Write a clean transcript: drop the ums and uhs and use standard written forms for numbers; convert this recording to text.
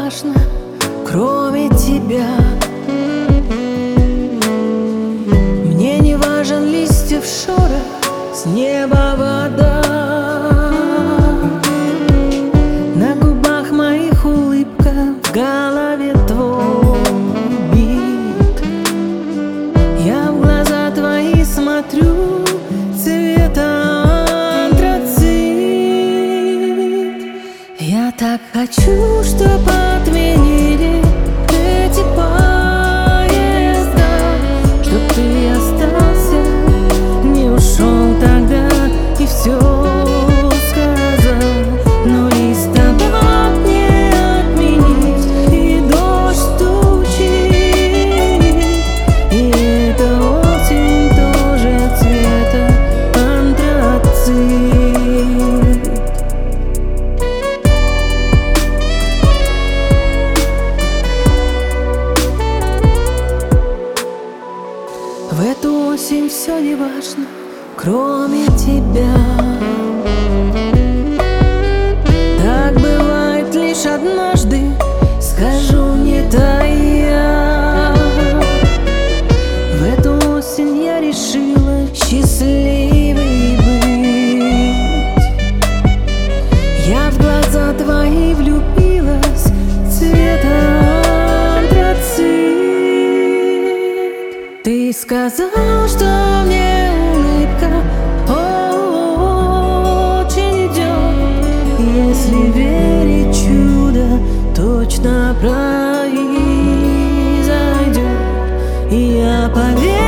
важно, кроме тебя. Мне не важен листьев шорох, с неба вода. На губах моих улыбка, в голове твой бит. Я в глаза твои смотрю, цвета антрацит. Я так хочу, чтоб отменили эти поезда, чтоб ты остался, не ушел тогда и все сказал. Но листопад не отменить, и дождь стучит, и эта осень тоже цвета антрацит. В эту осень все не важно, кроме тебя. Так бывает лишь однажды, скажу не тая. В эту осень я решила счастливой быть. Я в глаза твои влюбилась, цвета антрацит. Ты сказал, что мне улыбка очень идет. Если верить в чудо, точно произойдет. И я поверю.